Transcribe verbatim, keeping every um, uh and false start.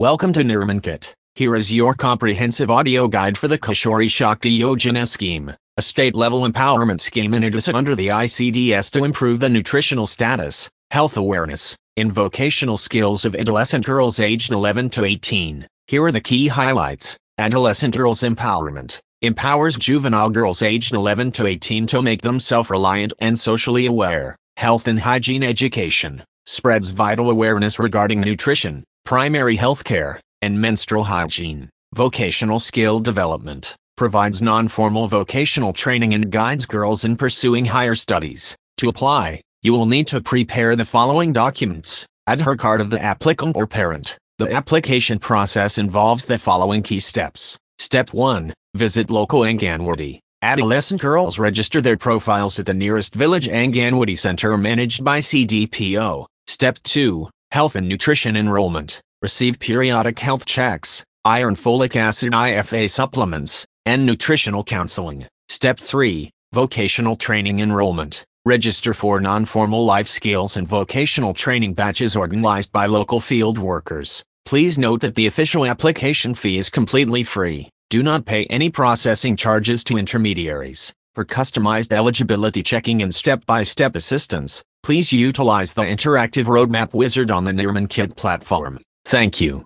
Welcome to Nirman Kit. Here is your comprehensive audio guide for the Kishori Shakti Yojana scheme, a state-level empowerment scheme in Odisha under the I C D S to improve the nutritional status, health awareness, and vocational skills of adolescent girls aged eleven to eighteen. Here are the key highlights. Adolescent girls empowerment empowers juvenile girls aged eleven to eighteen to make them self-reliant and socially aware. Health and hygiene education spreads vital awareness regarding nutrition, primary health care, and menstrual hygiene. Vocational skill development provides non-formal vocational training and guides girls in pursuing higher studies. To apply, you will need to prepare the following documents: Aadhaar card of the applicant or parent. The application process involves the following key steps. Step one. Visit local Anganwadi. Adolescent girls register their profiles at the nearest village Anganwadi center managed by C D P O. Step two. Health and nutrition enrollment. Receive periodic health checks, iron folic acid I F A supplements, and nutritional counseling. Step three. Vocational training enrollment. Register for non-formal life skills and vocational training batches organized by local field workers. Please note that the official application fee is completely free. Do not pay any processing charges to intermediaries. For customized eligibility checking and step-by-step assistance, please utilize the interactive roadmap wizard on the Nirman Kit platform. Thank you.